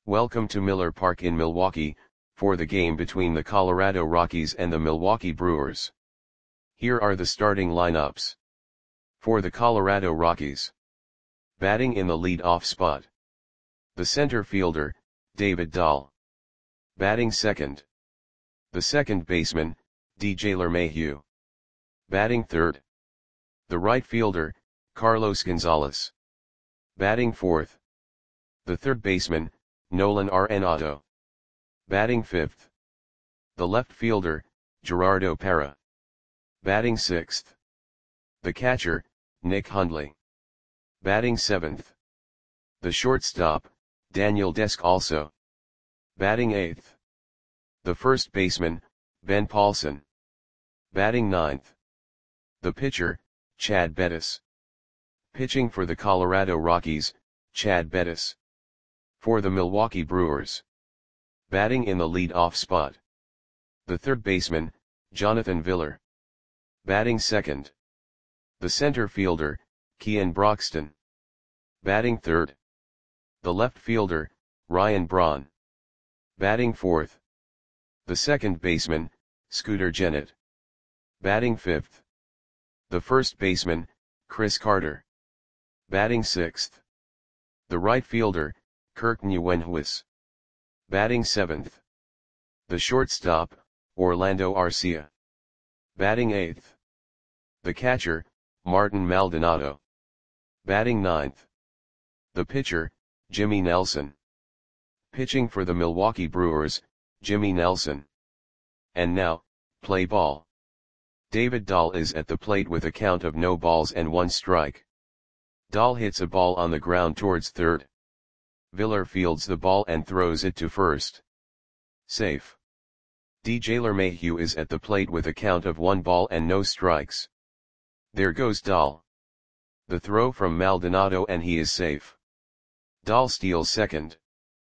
Welcome to Miller Park in Milwaukee, for the game between the Colorado Rockies and the Milwaukee Brewers. Here are the starting lineups. For the Colorado Rockies. Batting in the lead-off spot. The center fielder, David Dahl. Batting second. The second baseman, DJ LeMahieu. Batting third. The right fielder, Carlos Gonzalez. Batting fourth. The third baseman, Nolan Arenado. Batting fifth. The left fielder, Gerardo Parra. Batting sixth. The catcher, Nick Hundley. Batting seventh. The shortstop, Daniel Descalso. Batting eighth. The first baseman, Ben Paulson. Batting ninth. The pitcher, Chad Bettis. Pitching for the Colorado Rockies, Chad Bettis. For the Milwaukee Brewers. Batting in the lead-off spot. The third baseman, Jonathan Villar. Batting second. The center fielder, Kean Broxton. Batting third. The left fielder, Ryan Braun. Batting fourth. The second baseman, Scooter Gennett. Batting fifth. The first baseman, Chris Carter. Batting sixth. The right fielder, Kirk Nguyenhuis. Batting seventh. The shortstop, Orlando Arcia. Batting eighth. The catcher, Martin Maldonado. Batting ninth. The pitcher, Jimmy Nelson. Pitching for the Milwaukee Brewers, Jimmy Nelson. And now, play ball. David Dahl is at the plate with a count of no balls and one strike. Dahl hits a ball on the ground towards third. Villar fields the ball and throws it to first. Safe. DJ LeMahieu is at the plate with a count of 1 ball and no strikes. There goes Dahl. The throw from Maldonado and he is safe. Dahl steals second.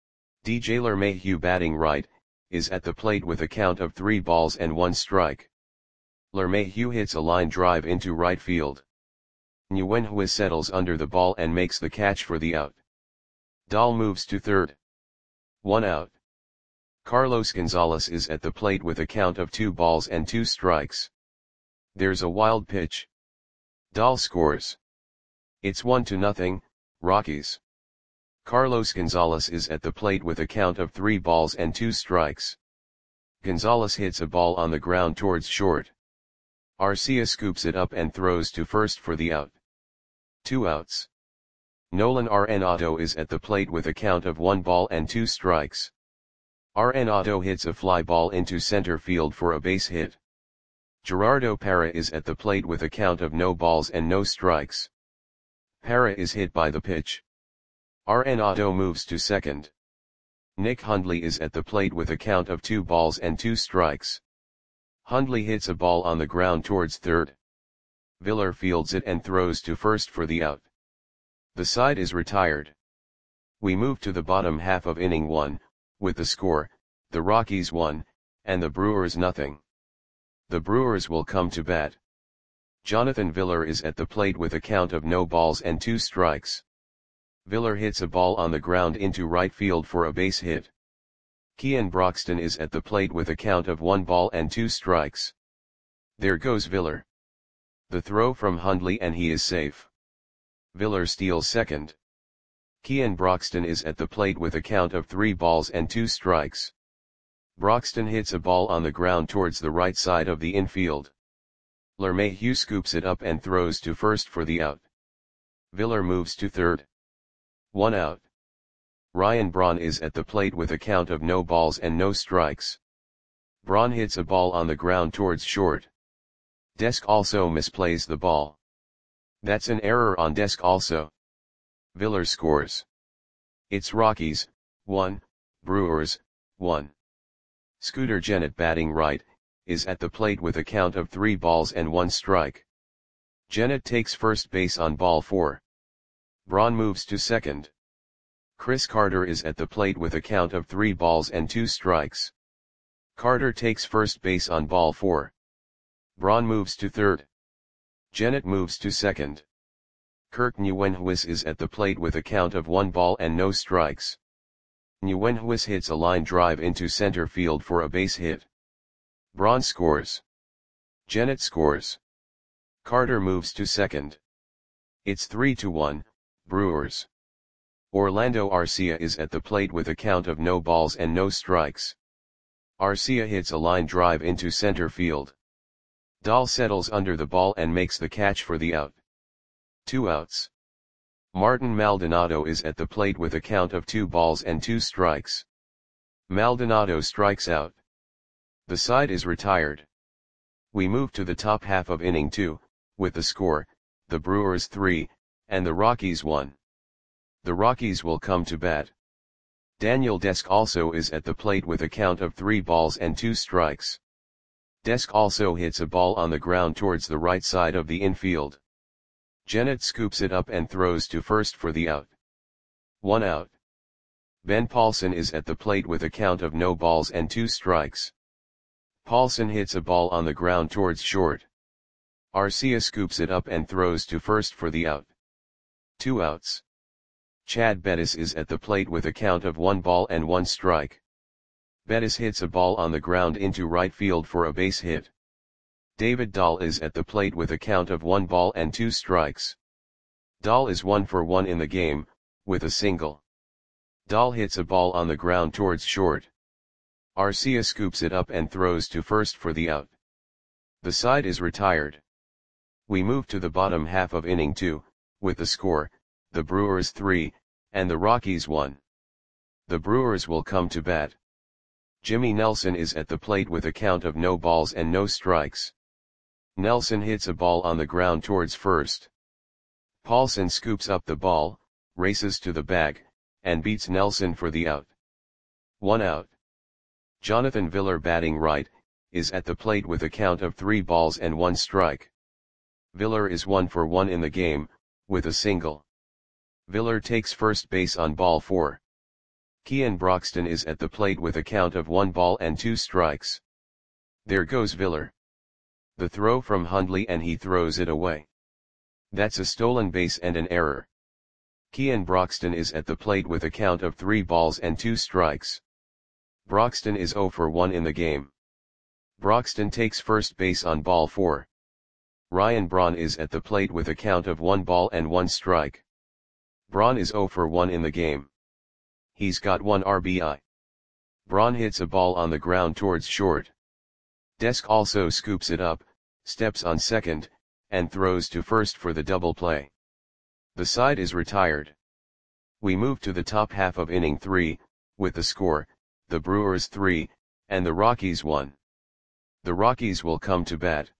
DJ LeMahieu batting right, is at the plate with a count of 3 balls and 1 strike. LeMahieu hits a line drive into right field. Nguyenhuis settles under the ball and makes the catch for the out. Dahl moves to third. 1 out. Carlos Gonzalez is at the plate with a count of 2 balls and 2 strikes. There's a wild pitch. Dahl scores. It's 1-0, Rockies. Carlos Gonzalez is at the plate with a count of 3 balls and 2 strikes. Gonzalez hits a ball on the ground towards short. Arcia scoops it up and throws to first for the out. 2 outs. Nolan Arenado is at the plate with a count of 1 ball and 2 strikes. Arenado hits a fly ball into center field for a base hit. Gerardo Parra is at the plate with a count of no balls and no strikes. Parra is hit by the pitch. Arenado moves to second. Nick Hundley is at the plate with a count of 2 balls and 2 strikes. Hundley hits a ball on the ground towards third. Villar fields it and throws to first for the out. The side is retired. We move to the bottom half of inning 1, with the score, the Rockies 1, and the Brewers 0. The Brewers will come to bat. Jonathan Villar is at the plate with a count of no balls and 2 strikes. Villar hits a ball on the ground into right field for a base hit. Kean Broxton is at the plate with a count of 1 ball and 2 strikes. There goes Villar. The throw from Hundley and he is safe. Villar steals second. Kean Broxton is at the plate with a count of 3 balls and 2 strikes. Broxton hits a ball on the ground towards the right side of the infield. LeMahieu scoops it up and throws to first for the out. Villar moves to third. 1 out. Ryan Braun is at the plate with a count of no balls and no strikes. Braun hits a ball on the ground towards short. Descalso misplays the ball. That's an error on Descalso. Villar scores. It's Rockies, 1, Brewers, 1. Scooter Gennett batting right, is at the plate with a count of 3 balls and 1 strike. Gennett takes first base on ball 4. Braun moves to second. Chris Carter is at the plate with a count of 3 balls and 2 strikes. Carter takes first base on ball 4. Braun moves to third. Gennett moves to second. Kirk Nguyenhuis is at the plate with a count of 1 ball and no strikes. Nguyen Huis hits a line drive into center field for a base hit. Braun scores. Gennett scores. Carter moves to second. It's 3-1, Brewers. Orlando Arcia is at the plate with a count of no balls and no strikes. Arcia hits a line drive into center field. Dahl settles under the ball and makes the catch for the out. 2 outs. Martin Maldonado is at the plate with a count of 2 balls and 2 strikes. Maldonado strikes out. The side is retired. We move to the top half of inning 2, with the score, the Brewers 3, and the Rockies 1. The Rockies will come to bat. Daniel Desk also is at the plate with a count of 3 balls and 2 strikes. Desk also hits a ball on the ground towards the right side of the infield. Gennett scoops it up and throws to first for the out. 1 out. Ben Paulson is at the plate with a count of no balls and 2 strikes. Paulson hits a ball on the ground towards short. Arcia scoops it up and throws to first for the out. 2 outs. Chad Bettis is at the plate with a count of 1 ball and 1 strike. Bettis hits a ball on the ground into right field for a base hit. David Dahl is at the plate with a count of 1 ball and 2 strikes. Dahl is 1 for 1 in the game, with a single. Dahl hits a ball on the ground towards short. Arcia scoops it up and throws to first for the out. The side is retired. We move to the bottom half of inning 2, with the score, the Brewers 3, and the Rockies 1. The Brewers will come to bat. Jimmy Nelson is at the plate with a count of no balls and no strikes. Nelson hits a ball on the ground towards first. Paulson scoops up the ball, races to the bag, and beats Nelson for the out. 1 out. Jonathan Villar, batting right, is at the plate with a count of 3 balls and 1 strike. Villar is 1 for 1 in the game, with a single. Villar takes first base on ball 4. Kean Broxton is at the plate with a count of 1 ball and 2 strikes. There goes Villar. The throw from Hundley and he throws it away. That's a stolen base and an error. Kean Broxton is at the plate with a count of 3 balls and 2 strikes. Broxton is 0 for 1 in the game. Broxton takes first base on ball 4. Ryan Braun is at the plate with a count of 1 ball and 1 strike. Braun is 0 for 1 in the game. He's got 1 RBI. Braun hits a ball on the ground towards short. Desk also scoops it up, steps on second, and throws to first for the double play. The side is retired. We move to the top half of inning 3, with the score, the Brewers 3, and the Rockies 1. The Rockies will come to bat.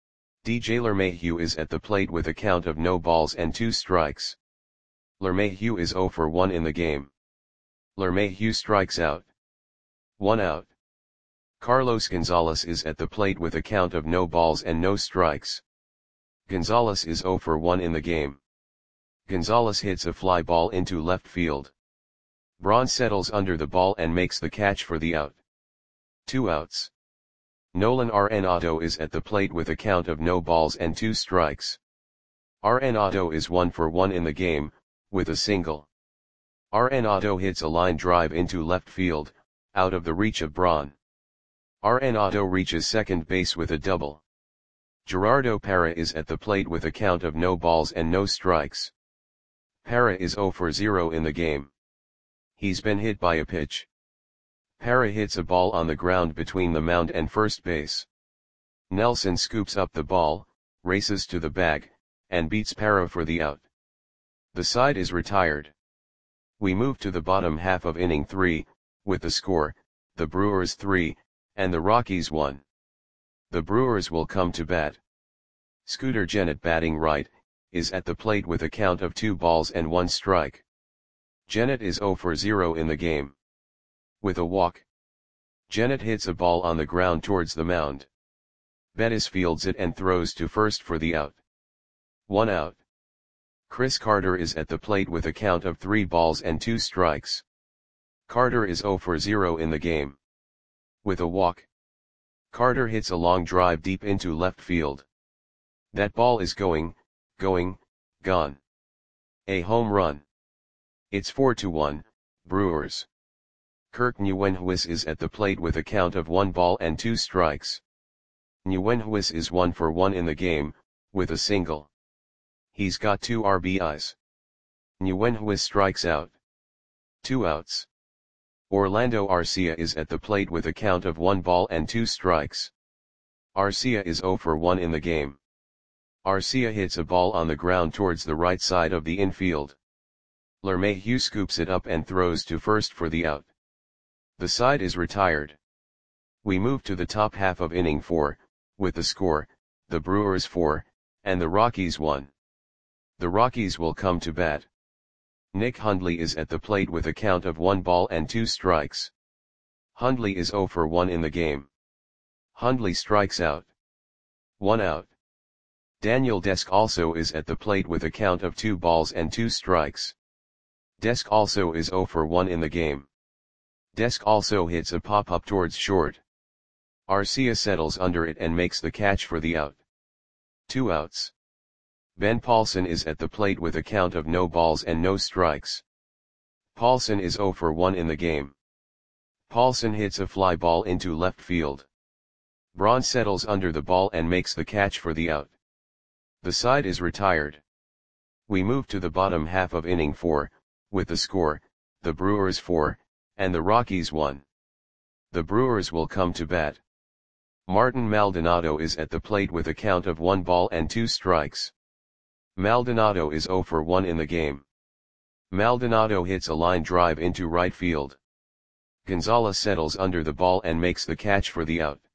DJ LeMahieu is at the plate with a count of no balls and 2 strikes. LeMahieu is 0 for 1 in the game. LeMahieu strikes out. 1 out. Carlos Gonzalez is at the plate with a count of no balls and no strikes. Gonzalez is 0 for 1 in the game. Gonzalez hits a fly ball into left field. Braun settles under the ball and makes the catch for the out. 2 outs. Nolan Arenado is at the plate with a count of no balls and 2 strikes. Arenado is 1 for 1 in the game, with a single. Arenado hits a line drive into left field, out of the reach of Braun. Arenado reaches second base with a double. Gerardo Parra is at the plate with a count of no balls and no strikes. Parra is 0 for 0 in the game. He's been hit by a pitch. Parra hits a ball on the ground between the mound and first base. Nelson scoops up the ball, races to the bag, and beats Parra for the out. The side is retired. We move to the bottom half of inning 3, with the score, the Brewers 3, and the Rockies 1. The Brewers will come to bat. Scooter Gennett, batting right, is at the plate with a count of 2 balls and 1 strike. Gennett is 0 for 0 in the game. With a walk. Gennett hits a ball on the ground towards the mound. Bettis fields it and throws to first for the out. 1 out. Chris Carter is at the plate with a count of 3 balls and 2 strikes. Carter is 0 for 0 in the game. With a walk. Carter hits a long drive deep into left field. That ball is gone. A home run. It's 4-1, Brewers. Kirk Nguyenhuis is at the plate with a count of 1 ball and 2 strikes. Nguyenhuis is 1 for 1 in the game, with a single. He's got 2 RBIs. Nguyenhuis strikes out. 2 outs. Orlando Arcia is at the plate with a count of 1 ball and 2 strikes. Arcia is 0 for 1 in the game. Arcia hits a ball on the ground towards the right side of the infield. LeMahieu scoops it up and throws to first for the out. The side is retired. We move to the top half of inning 4, with the score, the Brewers 4, and the Rockies 1. The Rockies will come to bat. Nick Hundley is at the plate with a count of 1 ball and 2 strikes. Hundley is 0 for 1 in the game. Hundley strikes out. 1 out. Daniel Desk also is at the plate with a count of 2 balls and 2 strikes. Desk also is 0 for 1 in the game. Desk also hits a pop-up towards short. Arcia settles under it and makes the catch for the out. 2 outs. Ben Paulson is at the plate with a count of no balls and no strikes. Paulson is 0 for 1 in the game. Paulson hits a fly ball into left field. Braun settles under the ball and makes the catch for the out. The side is retired. We move to the bottom half of inning 4, with the score, the Brewers 4, and the Rockies 1. The Brewers will come to bat. Martin Maldonado is at the plate with a count of 1 ball and 2 strikes. Maldonado is 0 for 1 in the game. Maldonado hits a line drive into right field. Gonzalez settles under the ball and makes the catch for the out.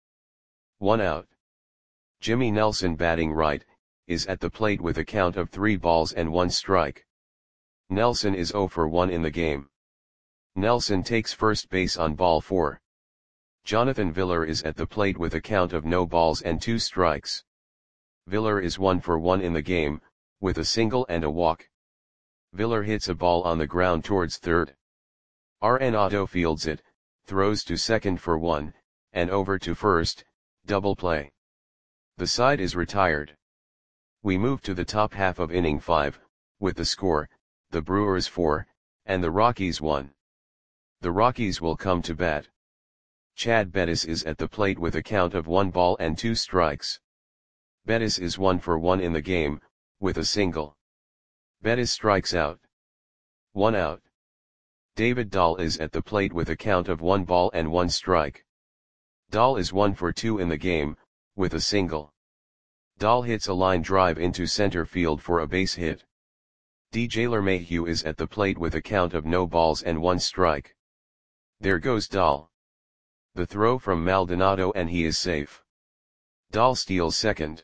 1 out. Jimmy Nelson, batting right, is at the plate with a count of 3 balls and 1 strike. Nelson is 0 for 1 in the game. Nelson takes first base on ball 4. Jonathan Villar is at the plate with a count of no balls and 2 strikes. Villar is 1 for 1 in the game, with a single and a walk. Villar hits a ball on the ground towards third. Arenado fields it, throws to second for 1, and over to first, double play. The side is retired. We move to the top half of inning 5, with the score, the Brewers 4, and the Rockies 1. The Rockies will come to bat. Chad Bettis is at the plate with a count of 1 ball and 2 strikes. Bettis is 1 for 1 in the game, with a single. Bettis strikes out. 1 out. David Dahl is at the plate with a count of 1 ball and 1 strike. Dahl is 1 for 2 in the game, with a single. Dahl hits a line drive into center field for a base hit. DJ LeMahieu is at the plate with a count of no balls and 1 strike. There goes Dahl. The throw from Maldonado and he is safe. Dahl steals second.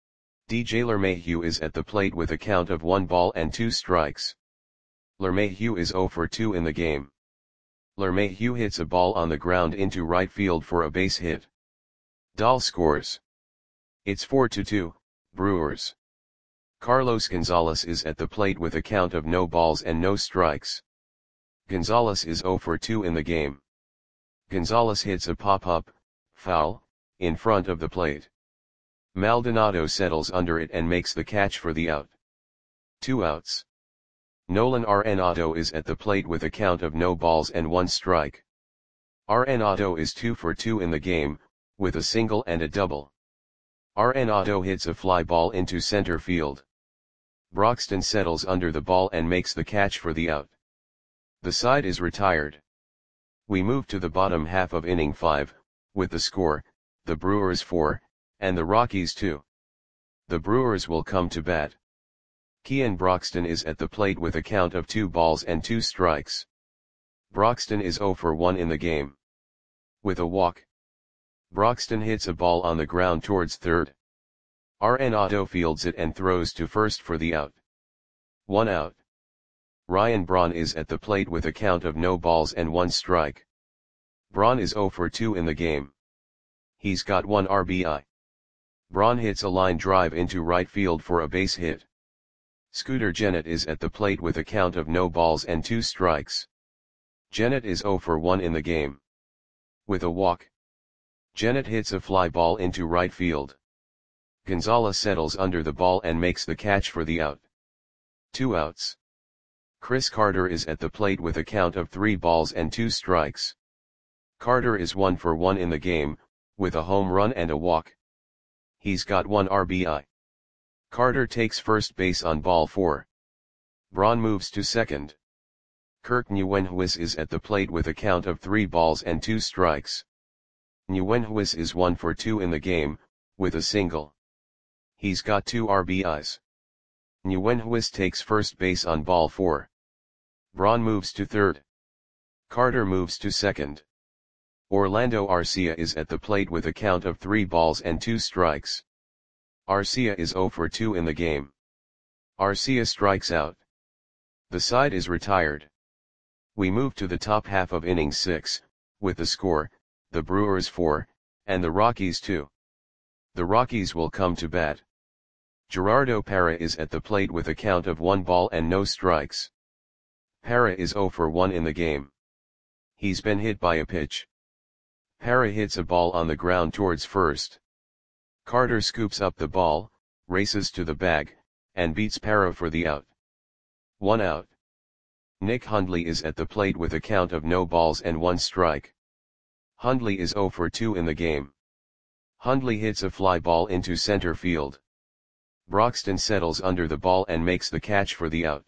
DJ LeMahieu is at the plate with a count of 1 ball and 2 strikes. LeMahieu is 0 for 2 in the game. LeMahieu hits a ball on the ground into right field for a base hit. Dahl scores. It's 4-2, Brewers. Carlos Gonzalez is at the plate with a count of no balls and no strikes. Gonzalez is 0 for 2 in the game. Gonzalez hits a pop-up, foul, in front of the plate. Maldonado settles under it and makes the catch for the out. 2 outs. Nolan Arenado is at the plate with a count of no balls and 1 strike. Arenado is 2 for 2 in the game, with a single and a double. Arenado hits a fly ball into center field. Broxton settles under the ball and makes the catch for the out. The side is retired. We move to the bottom half of inning 5, with the score, the Brewers 4, and the Rockies 2. The Brewers will come to bat. Kean Broxton is at the plate with a count of 2 balls and 2 strikes. Broxton is 0 for 1 in the game. With a walk. Broxton hits a ball on the ground towards third. Arenado fields it and throws to first for the out. 1 out. Ryan Braun is at the plate with a count of no balls and 1 strike. Braun is 0 for 2 in the game. He's got 1 RBI. Braun hits a line drive into right field for a base hit. Scooter Gennett is at the plate with a count of no balls and 2 strikes. Gennett is 0 for 1 in the game. With a walk. Gennett hits a fly ball into right field. Gonzalez settles under the ball and makes the catch for the out. 2 outs. Chris Carter is at the plate with a count of 3 balls and 2 strikes. Carter is 1 for 1 in the game, with a home run and a walk. He's got 1 RBI. Carter takes first base on ball 4. Braun moves to second. Kirk Nguyenhuis is at the plate with a count of 3 balls and 2 strikes. Nguyenhuis is 1 for 2 in the game, with a single. He's got 2 RBIs. Nguyenhuis takes first base on ball 4. Braun moves to third. Carter moves to second. Orlando Arcia is at the plate with a count of 3 balls and 2 strikes. Arcia is 0 for 2 in the game. Arcia strikes out. The side is retired. We move to the top half of inning 6, with the score, the Brewers 4, and the Rockies 2. The Rockies will come to bat. Gerardo Parra is at the plate with a count of 1 ball and no strikes. Parra is 0 for 1 in the game. He's been hit by a pitch. Parra hits a ball on the ground towards first. Carter scoops up the ball, races to the bag, and beats Parra for the out. 1 out. Nick Hundley is at the plate with a count of no balls and 1 strike. Hundley is 0 for 2 in the game. Hundley hits a fly ball into center field. Broxton settles under the ball and makes the catch for the out.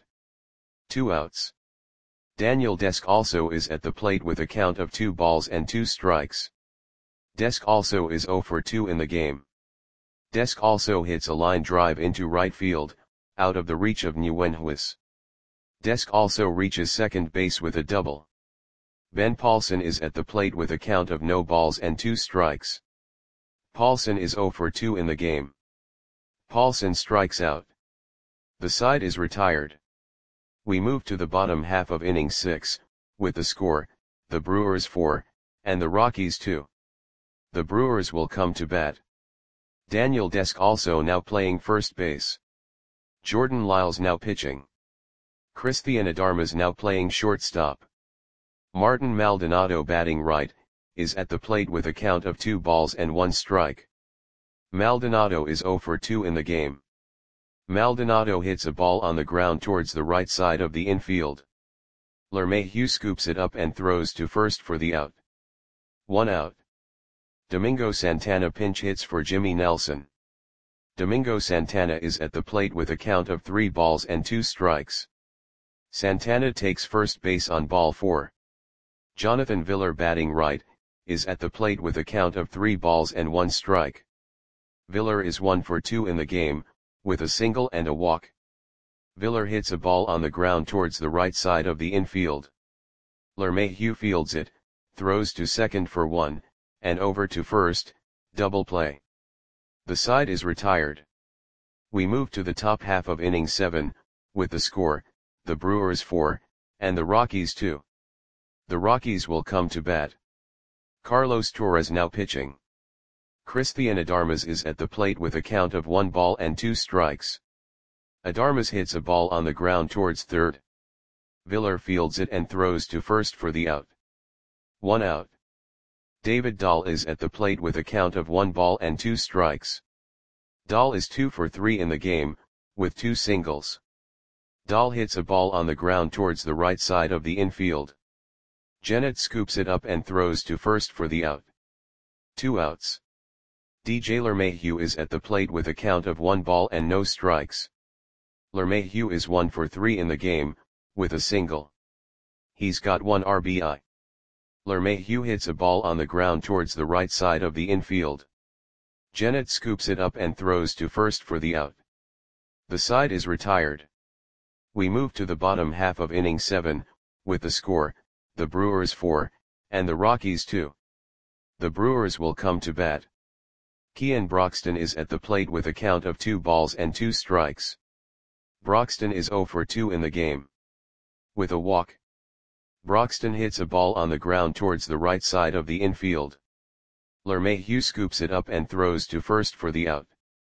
2 outs. Daniel Desk also is at the plate with a count of 2 balls and 2 strikes. Desk also is 0 for 2 in the game. Desk also hits a line drive into right field, out of the reach of Nguyenhuis. Desk also reaches second base with a double. Ben Paulson is at the plate with a count of no balls and 2 strikes. Paulson is 0 for 2 in the game. Paulson strikes out. The side is retired. We move to the bottom half of inning 6, with the score, the Brewers 4, and the Rockies 2. The Brewers will come to bat. Daniel Desk also now playing first base. Jordan Lyles now pitching. Christian Adarmas now playing shortstop. Martin Maldonado batting right, is at the plate with a count of 2 balls and 1 strike. Maldonado is 0 for 2 in the game. Maldonado hits a ball on the ground towards the right side of the infield. LeMahieu scoops it up and throws to first for the out. 1 out. Domingo Santana pinch hits for Jimmy Nelson. Domingo Santana is at the plate with a count of 3 balls and 2 strikes. Santana takes first base on ball 4. Jonathan Villar batting right, is at the plate with a count of 3 balls and 1 strike. Villar is 1 for 2 in the game, with a single and a walk. Villar hits a ball on the ground towards the right side of the infield. LeMahieu fields it, throws to second for 1, and over to first, double play. The side is retired. We move to the top half of inning 7, with the score, the Brewers 4, and the Rockies 2. The Rockies will come to bat. Carlos Torres now pitching. Christian Adarmas is at the plate with a count of 1 ball and 2 strikes. Adarmas hits a ball on the ground towards third. Villar fields it and throws to first for the out. 1 out. David Dahl is at the plate with a count of 1 ball and 2 strikes. Dahl is 2 for 3 in the game, with 2 singles. Dahl hits a ball on the ground towards the right side of the infield. Jennett scoops it up and throws to first for the out. 2 outs. DJ LeMahieu is at the plate with a count of 1 ball and no strikes. LeMahieu is 1 for 3 in the game, with a single. He's got 1 RBI. LeMahieu hits a ball on the ground towards the right side of the infield. Jennett scoops it up and throws to first for the out. The side is retired. We move to the bottom half of inning 7, with the score, the Brewers 4, and the Rockies 2. The Brewers will come to bat. Kean Broxton is at the plate with a count of 2 balls and 2 strikes. Broxton is 0 for 2 in the game. With a walk. Broxton hits a ball on the ground towards the right side of the infield. LeMahieu scoops it up and throws to first for the out.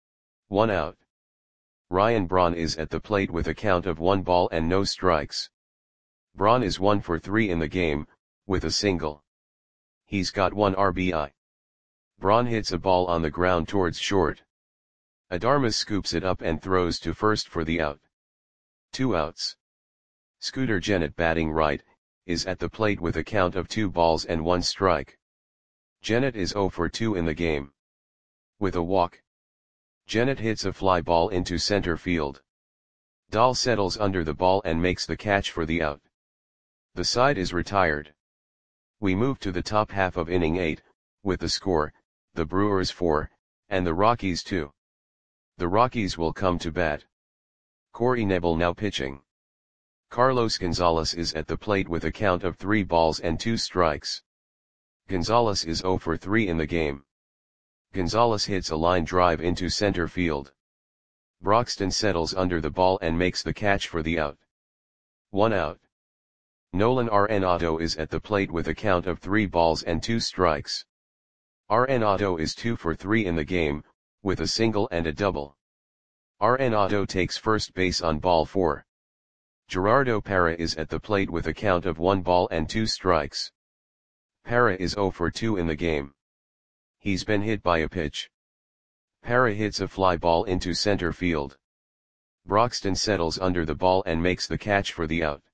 1 out. Ryan Braun is at the plate with a count of 1 ball and no strikes. Braun is 1 for 3 in the game, with a single. He's got 1 RBI. Braun hits a ball on the ground towards short. Adarmas scoops it up and throws to first for the out. 2 outs. Scooter Jennett batting right, is at the plate with a count of 2 balls and 1 strike. Jennett is 0 for 2 in the game. With a walk, Jennett hits a fly ball into center field. Dahl settles under the ball and makes the catch for the out. The side is retired. We move to the top half of inning 8, with the score, the Brewers 4, and the Rockies 2. The Rockies will come to bat. Corey Knebel now pitching. Carlos Gonzalez is at the plate with a count of 3 balls and 2 strikes. Gonzalez is 0 for 3 in the game. Gonzalez hits a line drive into center field. Broxton settles under the ball and makes the catch for the out. 1 out. Nolan Arenado is at the plate with a count of 3 balls and 2 strikes. Arenado is 2 for 3 in the game, with a single and a double. Arenado takes first base on ball 4. Gerardo Parra is at the plate with a count of 1 ball and 2 strikes. Parra is 0 for 2 in the game. He's been hit by a pitch. Parra hits a fly ball into center field. Broxton settles under the ball and makes the catch for the out.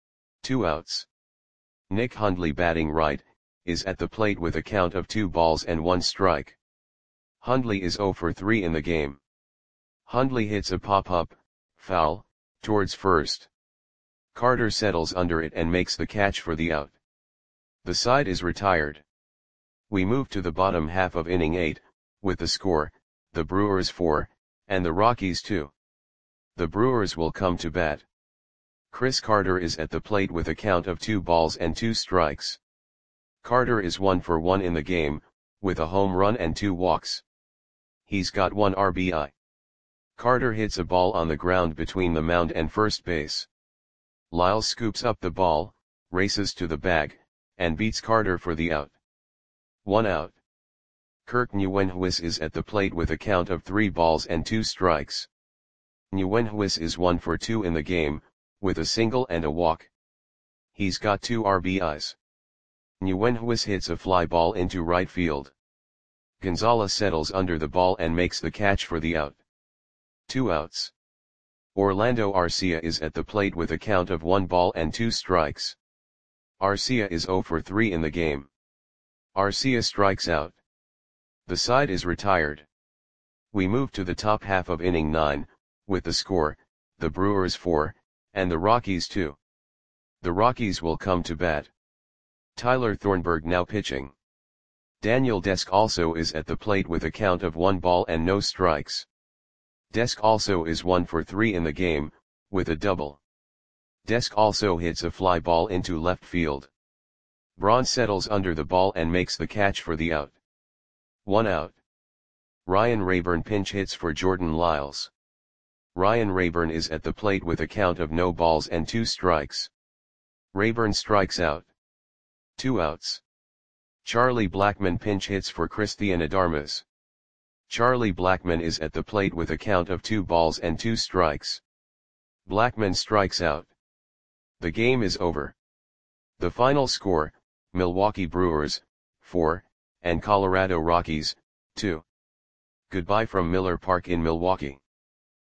2 outs. Nick Hundley, batting right, is at the plate with a count of 2 balls and 1 strike. Hundley is 0 for 3 in the game. Hundley hits a pop-up, foul, towards first. Carter settles under it and makes the catch for the out. The side is retired. We move to the bottom half of inning 8, with the score, the Brewers 4, and the Rockies 2. The Brewers will come to bat. Chris Carter is at the plate with a count of 2 balls and 2 strikes. Carter is 1 for 1 in the game, with a home run and 2 walks. He's got 1 RBI. Carter hits a ball on the ground between the mound and first base. Lyles scoops up the ball, races to the bag, and beats Carter for the out. 1 out. Kirk Nieuwenhuis is at the plate with a count of 3 balls and 2 strikes. Nieuwenhuis is 1 for 2 in the game, with a single and a walk. He's got 2 RBIs. Nieuwenhuis hits a fly ball into right field. Gonzalez settles under the ball and makes the catch for the out. 2 outs. Orlando Arcia is at the plate with a count of 1 ball and 2 strikes. Arcia is 0 for 3 in the game. Arcia strikes out. The side is retired. We move to the top half of inning 9, with the score, the Brewers 4, and the Rockies 2. The Rockies will come to bat. Tyler Thornburg now pitching. Daniel Desk also is at the plate with a count of 1 ball and no strikes. Desk also is 1 for 3 in the game, with a double. Desk also hits a fly ball into left field. Braun settles under the ball and makes the catch for the out. 1 out. Ryan Rayburn pinch hits for Jordan Lyles. Ryan Rayburn is at the plate with a count of no balls and 2 strikes. Rayburn strikes out. 2 outs. Charlie Blackmon pinch hits for Christian Adarmas. Charlie Blackmon is at the plate with a count of 2 balls and 2 strikes. Blackmon strikes out. The game is over. The final score, Milwaukee Brewers, 4, and Colorado Rockies, 2. Goodbye from Miller Park in Milwaukee.